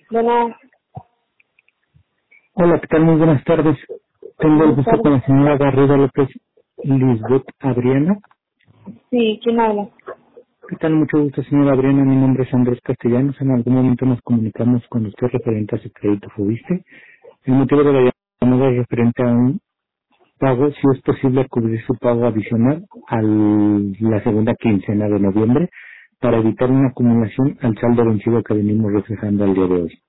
Bueno, Hola, ¿qué tal? Muy buenas tardes. Tengo el buenas gusto con tardes. la señora Garrido López Lisbeth Abriana. Sí, ¿quién habla? ¿Qué tal? Mucho gusto, señora Abriana. Mi nombre es Andrés Castellanos. En algún momento nos comunicamos con usted referente a su crédito Fubiste. El motivo de la llamada es referente a un pago, si es posible cubrir su pago adicional a la segunda quincena de noviembre para evitar una acumulación al saldo vencido que venimos reflejando al día de hoy.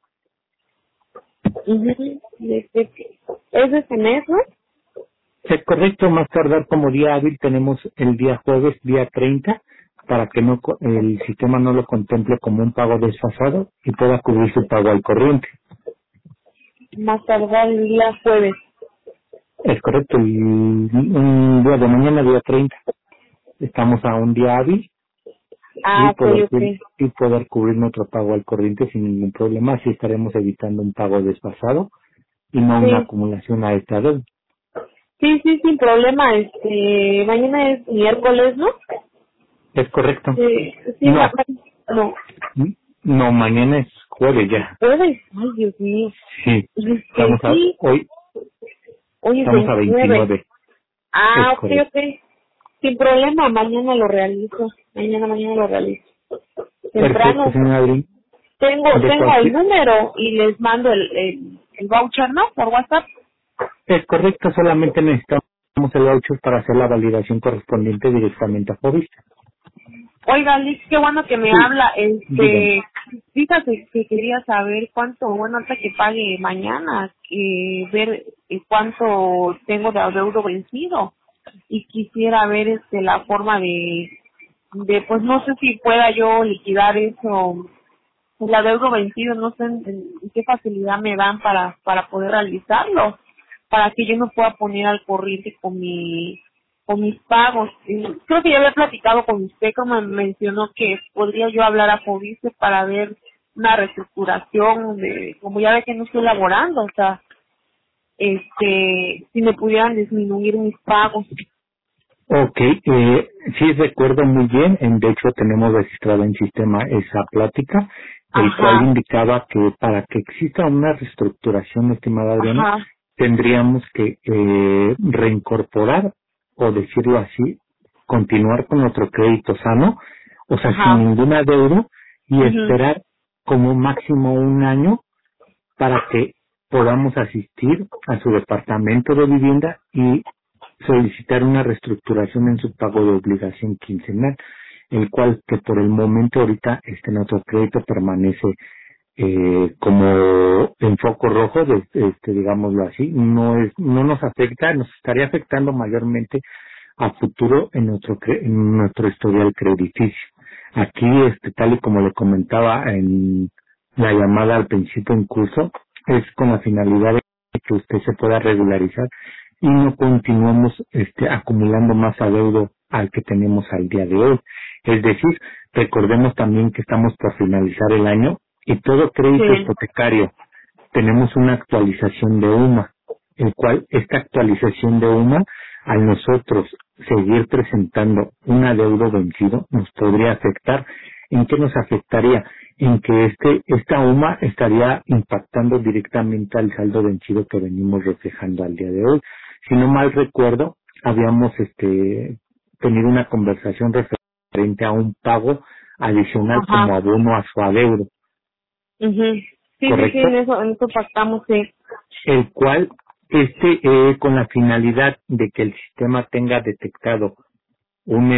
¿Es de este mes, no? Es correcto, más tardar como día hábil tenemos el día jueves, día 30, para que no el sistema no lo contemple como un pago desfasado y pueda cubrir su pago al corriente. Más tardar el día jueves. Es correcto, y un día de mañana, día 30, estamos a un día hábil Ah, y ok, ok. poder cubrir nuestro pago al corriente sin ningún problema, así estaremos evitando un pago desfasado y no una Sí, acumulación a esta deuda. sí, sin problema. Mañana es miércoles, ¿no? Es correcto. Sí, No, no. no, mañana es jueves ya. Jueves. Ay, Dios mío. Sí, Sí, hoy es estamos a 29. 29, es Ah, ok, correcto. ok. Sin problema, mañana lo realizo. Mañana lo realizo. Perfecto, Temprano. señor Adrián. De Tengo el cualquier, número y les mando el voucher, ¿no? Por WhatsApp. es correcto, solamente necesitamos el voucher para hacer la validación correspondiente directamente a Fobista. Oiga, Liz, qué bueno que me Sí, habla. dígame. Fíjate que quería saber cuánto, bueno, hasta que pague mañana, ver cuánto tengo de adeudo vencido. Y quisiera ver la forma pues no sé si pueda yo liquidar eso, el adeudo vencido, no sé en qué facilidad me dan para poder realizarlo, para que yo me pueda poner al corriente con mis pagos. Y creo que ya había platicado con usted, como me mencionó que podría yo hablar a Fobiste para ver una reestructuración como ya ve que no estoy laborando, o sea, si me pudieran disminuir mis pagos. Ok, sí recuerdo muy bien, de hecho tenemos registrado en sistema esa plática, el cual Ajá, indicaba que para que exista una reestructuración, estimada Adriana, ajá, tendríamos que reincorporar, o decirlo así, continuar con nuestro crédito sano, o sea, sin ajá, ninguna deuda, y mhm, esperar como máximo un año para que podamos asistir a su departamento de vivienda y solicitar una reestructuración en su pago de obligación quincenal, el cual que por el momento ahorita nuestro crédito permanece como en foco rojo, digámoslo así, no nos afecta, nos estaría afectando mayormente a futuro en en nuestro historial crediticio. Aquí, tal y como le comentaba en la llamada al principio en curso, es con la finalidad de que usted se pueda regularizar y no continuemos acumulando más adeudo al que tenemos al día de hoy. Es decir, recordemos también que estamos por finalizar el año y todo crédito sí, hipotecario tenemos una actualización de UMA, el cual esta actualización de UMA, al nosotros seguir presentando un adeudo vencido, nos podría afectar. ¿En qué nos afectaría? En que esta UMA estaría impactando directamente al saldo vencido que venimos reflejando al día de hoy. Si no mal recuerdo, habíamos tenido una conversación referente a un pago adicional como ajá, abono a su adeudo, mhm, sí, ¿correcto? en eso pactamos, sí. El cual con la finalidad de que el sistema tenga detectado un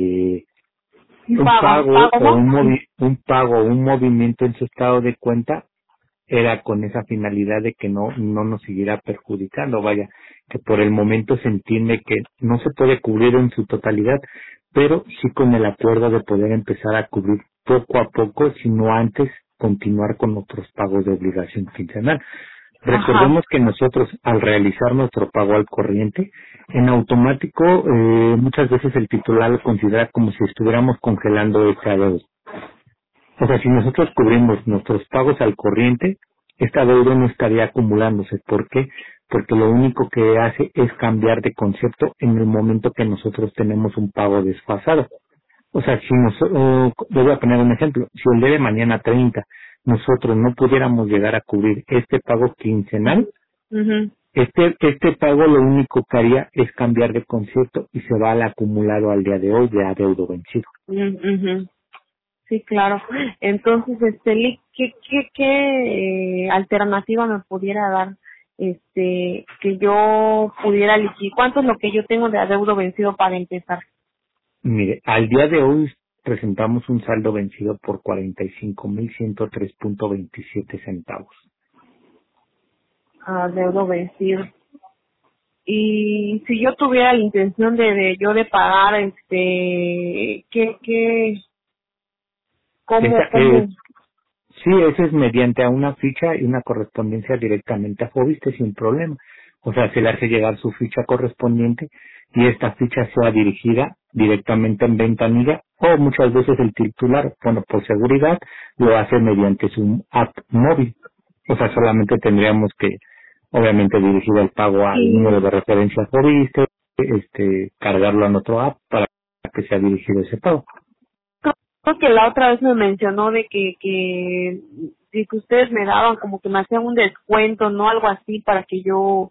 Un un pago pago, o ¿no? un pago o un movimiento en su estado de cuenta, era con esa finalidad de que no nos siguiera perjudicando, vaya, que por el momento se entiende que no se puede cubrir en su totalidad, pero sí con el acuerdo de poder empezar a cubrir poco a poco, sino antes continuar con otros pagos de obligación quincenal. Ajá, Recordemos que nosotros, al realizar nuestro pago al corriente, en automático, muchas veces el titular lo considera como si estuviéramos congelando esa deuda. O sea, si nosotros cubrimos nuestros pagos al corriente, esta deuda no estaría acumulándose. ¿Por qué? Porque lo único que hace es cambiar de concepto en el momento que nosotros tenemos un pago desfasado. O sea, si les voy a poner un ejemplo, si el día de mañana 30 nosotros no pudiéramos llegar a cubrir este pago quincenal, Mhm. este pago lo único que haría es cambiar de concepto y se va al acumulado al día de hoy de adeudo vencido. Mhm. Sí, claro. Entonces, ¿qué alternativa me pudiera dar? Que yo pudiera liquidar. ¿Cuánto es lo que yo tengo de adeudo vencido para empezar? Mire, al día de hoy presentamos un saldo vencido por 45,103.27 centavos. Adeudo vencido. Y si yo tuviera la intención de pagar, ¿cómo, Esa cómo? es, sí, eso es mediante a una ficha y una correspondencia directamente a Fobiste sin problema. O sea, se le hace llegar su ficha correspondiente y esta ficha sea dirigida directamente en ventanilla o muchas veces el titular, bueno, por seguridad, lo hace mediante su app móvil. O sea, solamente tendríamos que, obviamente, dirigir el pago al número Sí, de referencia Fobiste, cargarlo en otro app para que sea dirigido ese pago. creo que la otra vez me mencionó de que ustedes me daban como que me hacían un descuento, ¿no? Algo así para que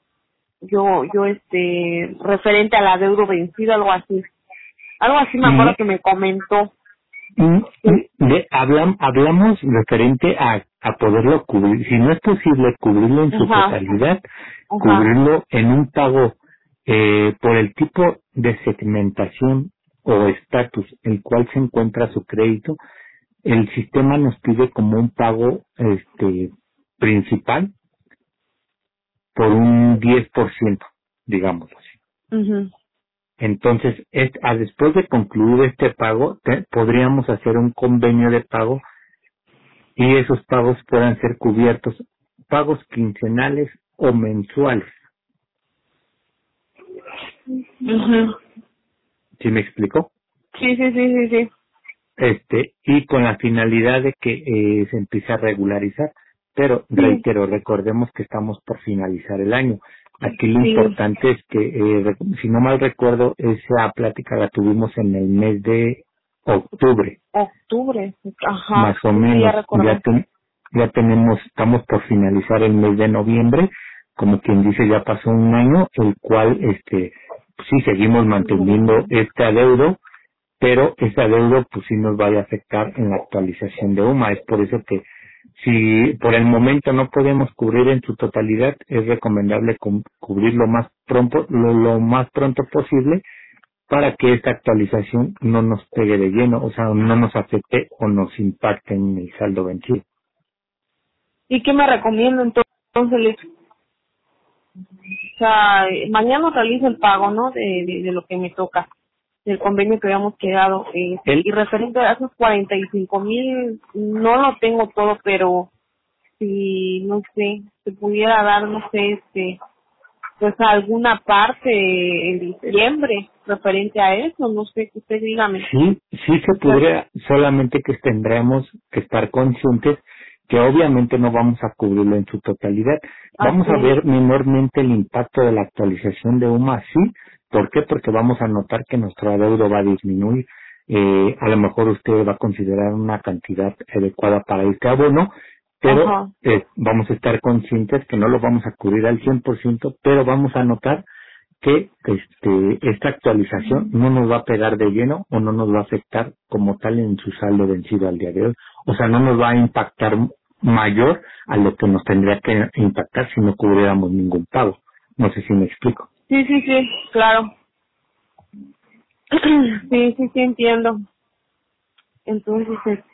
referente al adeudo vencido, algo así. Algo así me acuerdo que me comentó. Sí. Hablamos referente a poderlo cubrir. Si no es posible cubrirlo en su Ajá, totalidad, ajá. cubrirlo en un pago por el tipo de segmentación o estatus el cual se encuentra su crédito, el sistema nos pide como un pago principal por un 10%, digámoslo así. Mhm. Entonces, después de concluir este pago, podríamos hacer un convenio de pago y esos pagos puedan ser cubiertos, pagos quincenales o mensuales. Mhm. ¿Sí me explico? Sí, sí, sí, sí, sí. Y con la finalidad de que se empiece a regularizar. Pero Sí, reitero, recordemos que estamos por finalizar el año. Aquí lo sí. importante es que, si no mal recuerdo, esa plática la tuvimos en el mes de octubre. Octubre. Más Ajá. o Sí, sí, ya menos. recordé. Estamos por finalizar el mes de noviembre, como quien dice, ya pasó un año, el cual, sí seguimos manteniendo este adeudo, pero ese adeudo, pues sí nos va a afectar en la actualización de UMA. Es por eso que, si por el momento no podemos cubrir en su totalidad, es recomendable cubrir lo más pronto posible, para que esta actualización no nos pegue de lleno, o sea, no nos afecte o nos impacte en el saldo vencido. ¿Y qué me recomiendo entonces? O sea, mañana realizo el pago, ¿no? De lo que me toca, del convenio que habíamos quedado. El, Y referente a esos 45,000, no lo tengo todo, pero si, no sé, se pudiera dar, no sé, pues alguna parte en diciembre referente a eso, no sé, que usted dígame. sí se podría, solamente que tendremos que estar conscientes que obviamente no vamos a cubrirlo en su totalidad. Vamos a Así, ver menormente el impacto de la actualización de UMA, sí. ¿Por qué? Porque vamos a notar que nuestro adeudo va a disminuir. A lo mejor usted va a considerar una cantidad adecuada para este abono, pero ajá, vamos a estar conscientes que no lo vamos a cubrir al 100%, pero vamos a notar que esta actualización no nos va a pegar de lleno o no nos va a afectar como tal en su saldo vencido al día de hoy. O sea, no nos va a impactar mayor a lo que nos tendría que impactar si no cubriéramos ningún pago. No sé si me explico. sí, sí, sí, claro. Sí, sí, sí, entiendo. Entonces,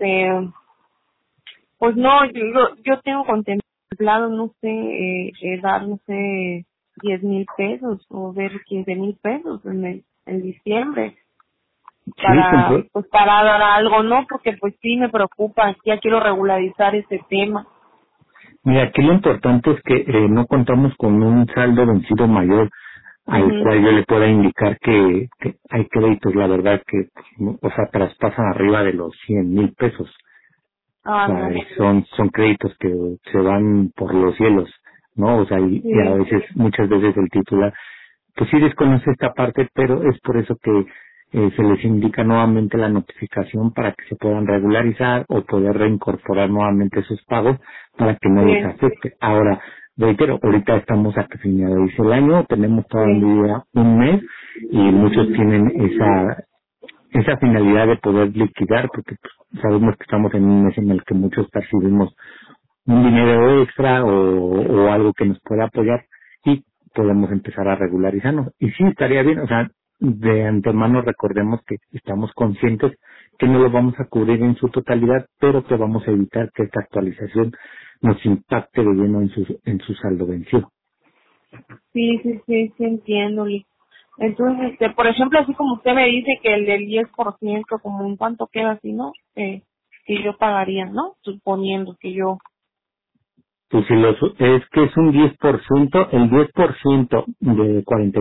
pues no, yo tengo contemplado, no sé, dar, no sé, 10,000 pesos o ver 15,000 pesos en diciembre Sí, siempre. pues para dar algo, ¿no? Porque pues sí me preocupa, ya quiero regularizar ese tema. Mira, aquí lo importante es que no contamos con un saldo vencido mayor al Mhm. cual yo le pueda indicar que hay créditos, la verdad que, pues, o sea, traspasan arriba de los 100,000 pesos. O Ah, sea, no. son créditos que se van por los cielos, ¿no? O sea, y a Sí. veces, muchas veces el titular, pues sí desconoce esta parte, pero es por eso que se les indica nuevamente la notificación para que se puedan regularizar o poder reincorporar nuevamente sus pagos para que no les Sí, afecte. Ahora, reitero, ahorita estamos a que finalice el año, tenemos sí, todavía un mes y muchos tienen esa finalidad de poder liquidar porque pues, sabemos que estamos en un mes en el que muchos percibimos un dinero extra o algo que nos pueda apoyar y podemos empezar a regularizarnos. Y sí, estaría bien, o sea, de antemano recordemos que estamos conscientes que no lo vamos a cubrir en su totalidad, pero que vamos a evitar que esta actualización nos impacte de lleno en su saldo vencido. sí, entiendo, Liz. Entonces, por ejemplo, así como usted me dice que el del 10%, como en cuánto queda así, ¿no? Que yo pagaría, ¿no? Suponiendo que yo... Pues si es que es un 10%, el 10% de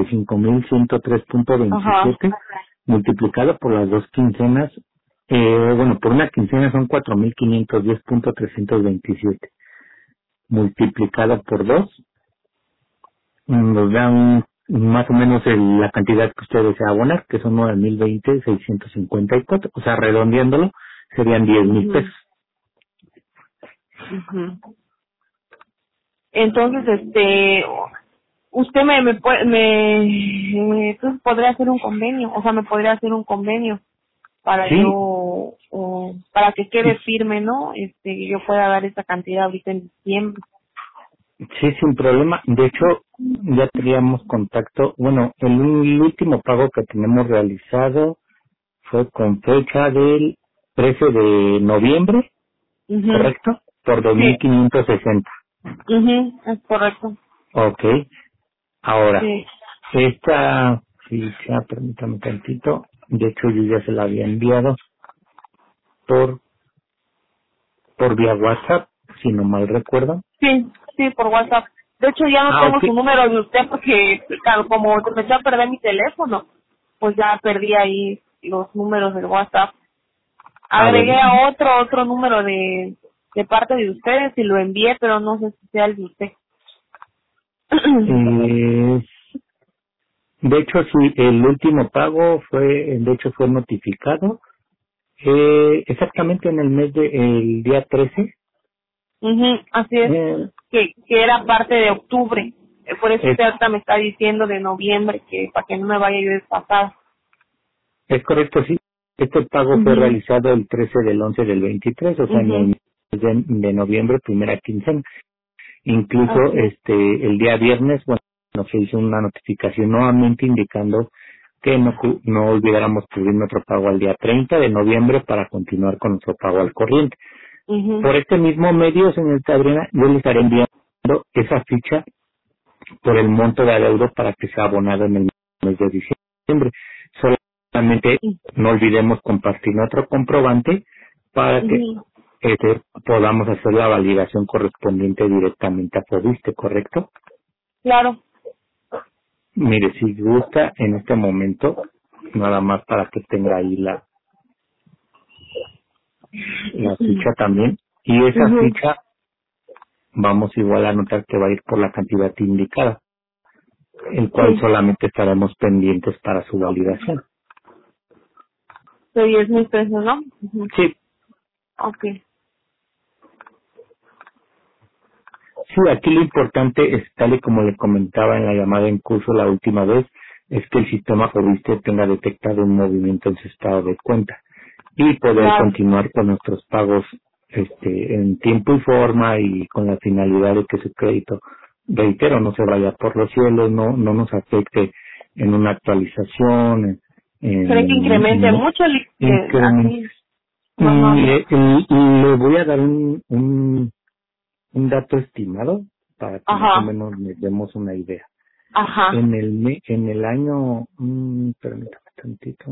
45.103.27 Ajá. multiplicado por las dos quincenas, bueno, por una quincena son 4.510.327 multiplicado por dos, nos da más o menos la cantidad que usted desea abonar, que son 9.020.654, o sea, redondeándolo, serían 10,000 Ujú, pesos. ujú. Entonces, usted entonces podría hacer un convenio, o sea, me podría hacer un convenio para Sí, para que quede firme, ¿no? Que yo pueda dar esa cantidad ahorita en diciembre. sí, sin problema. De hecho, ya teníamos contacto. Bueno, el último pago que tenemos realizado fue con fecha del 13 de noviembre, Mhm. ¿correcto? Por Sí, 2.560. es correcto. Ok. Ahora, Sí. esta ficha, permítame tantito. De hecho, yo ya se la había enviado por vía WhatsApp, si no mal recuerdo. Sí, por WhatsApp. De hecho, ya no Ah, tengo ok. su número de usted porque, claro, como empecé a perder mi teléfono, pues ya perdí ahí los números del WhatsApp. A ver, Agregué a otro número de parte de ustedes y lo envié, pero no sé si sea el de usted. eh, de hecho, sí, el último pago de hecho fue notificado exactamente en el el día 13. Ujú, así es, Eh, que era parte de octubre. Por eso es, usted ahorita me está diciendo de noviembre, que para que no me vaya yo desfasado. es correcto, sí. Este pago fue Mhm, realizado el 13 del 11 del 23, o sea, en el mhm, mes de noviembre, primera quincena. Incluso así es. el día viernes, bueno, nos hizo una notificación nuevamente indicando que no olvidáramos cubrir nuestro pago al día 30 de noviembre para continuar con nuestro pago al corriente. Mhm, Por este mismo medio, señorita Adriana, yo le estaré enviando esa ficha por el monto de adeudo para que sea abonado en el mes de diciembre. Solamente no olvidemos compartir nuestro comprobante para que mhm, podamos hacer la validación correspondiente directamente a Fobiste, ¿correcto? claro. Mire, si gusta, en este momento, nada más para que tenga ahí la ficha también, y esa Mhm, ficha vamos igual a anotar que va a ir por la cantidad indicada, el cual sí, solamente estaremos pendientes para su validación. de 10,000 pesos, ¿no? Ujú. Sí, Okay. sí, aquí lo importante es, tal y como le comentaba en la llamada en curso la última vez, es que el sistema Fobiste tenga detectado un movimiento en su estado de cuenta y poder Claro. continuar con nuestros pagos en tiempo y forma y con la finalidad de que su crédito, reitero, no se vaya por los cielos, no nos afecte en una actualización, ¿Cree que incremente en mucho? incremento. Así, Y normal. le voy a dar un dato estimado para que más o Ajá, menos nos demos una idea. ajá. En el año, permítame tantito.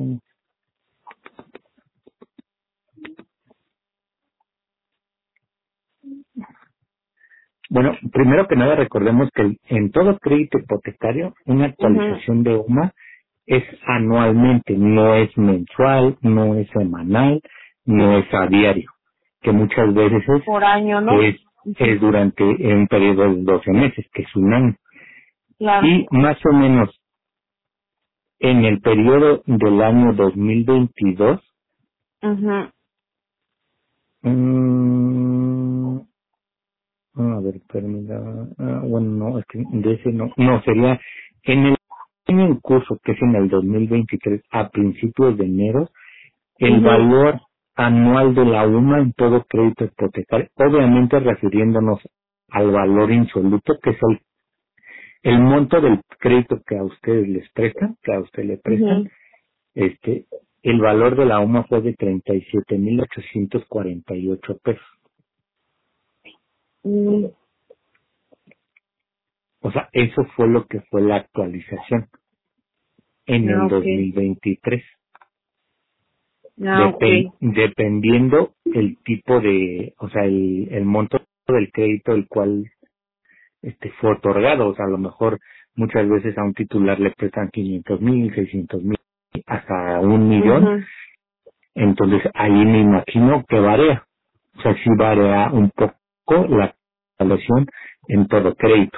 Bueno, primero que nada recordemos que en todo crédito hipotecario una Mhm. actualización de UMA es anualmente, no es mensual, no es semanal, no es a diario, que muchas veces Por año, ¿no? es, Ujú. es durante un periodo de 12 meses, que es un año. Claro. Y más o menos en el periodo del año 2022, Mhm. mm, a ver, permítame, bueno, no, es que de ese no, sería en el año en curso, que es en el 2023, a principios de enero, el Mhm. valor anual de la UMA en todo crédito hipotecario, obviamente refiriéndonos al valor insoluto, que es el monto del crédito que a ustedes les prestan, que a usted le prestan, Mhm. este, el valor de la UMA fue de 37,848 pesos. Mm. O sea, eso fue lo que fue la actualización en Ah, el okay. 2023. Ah, okay. Dependiendo el tipo de, o sea, el monto del crédito el cual fue otorgado. O sea, a lo mejor muchas veces a un titular le prestan 500,000, 600,000, hasta 1,000,000. Mhm. Entonces ahí me imagino que varía. O sea, sí varía un poco la evaluación en todo crédito.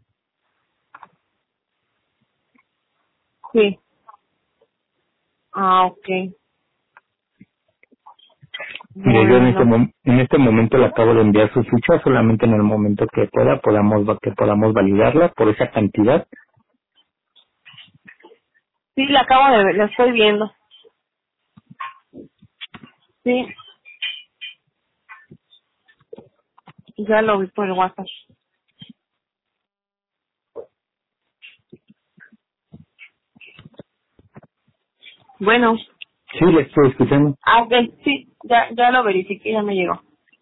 Sí. Ah, okay. Mire, yo Bueno. en este momento le acabo de enviar su ficha, solamente en el momento que podamos validarla por esa cantidad. Sí, la acabo de ver, la estoy viendo. Sí, ya lo vi por el WhatsApp. Bueno. Sí, le estoy escuchando. Ah, ok, sí, ya lo verifiqué, ya me llegó.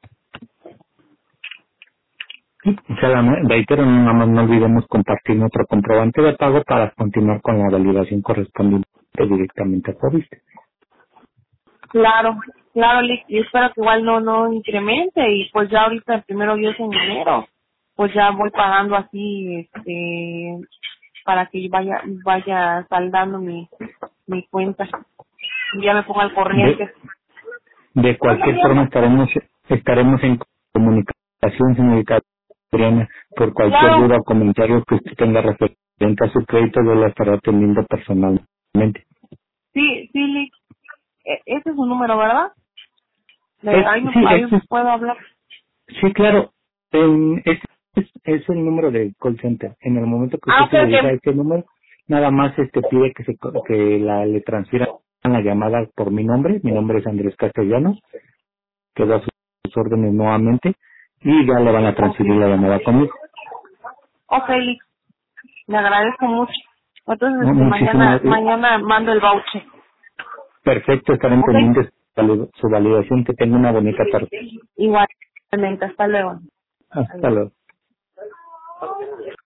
O sea, reitero, nada más no olvidemos compartir nuestro comprobante de pago para continuar con la validación correspondiente directamente a Coviste. Claro, claro, Lick, y espero que igual no incremente y pues ya ahorita el primero Dios en enero, pues ya voy pagando así, para que vaya saldando mi cuenta. Y ya me pongo al De, corriente. de ¿Cómo se cualquier forma llama? estaremos en comunicación, señorita Adriana, por cualquier Claro, duda o comentario que usted tenga referente a su crédito, yo la estaré atendiendo personalmente. sí, Lick, ese es su número, ¿verdad? Sí, Ahí puedo hablar. sí, claro. Es el número de call center. En el momento que Ah, usted ok, se dirija a ok. ese número, nada más pide le transfiera la llamada por mi nombre. Mi nombre es Andrés Castellanos. Quedo a sus órdenes nuevamente y ya le van a Ok, transferir la llamada conmigo. ok, Lick, le agradezco mucho. Entonces, Muchísimas mañana mando el voucher. Perfecto, estarán Ok, pendientes de su validación. Que tenga una bonita tarde. igualmente, hasta luego. Hasta Adiós. luego.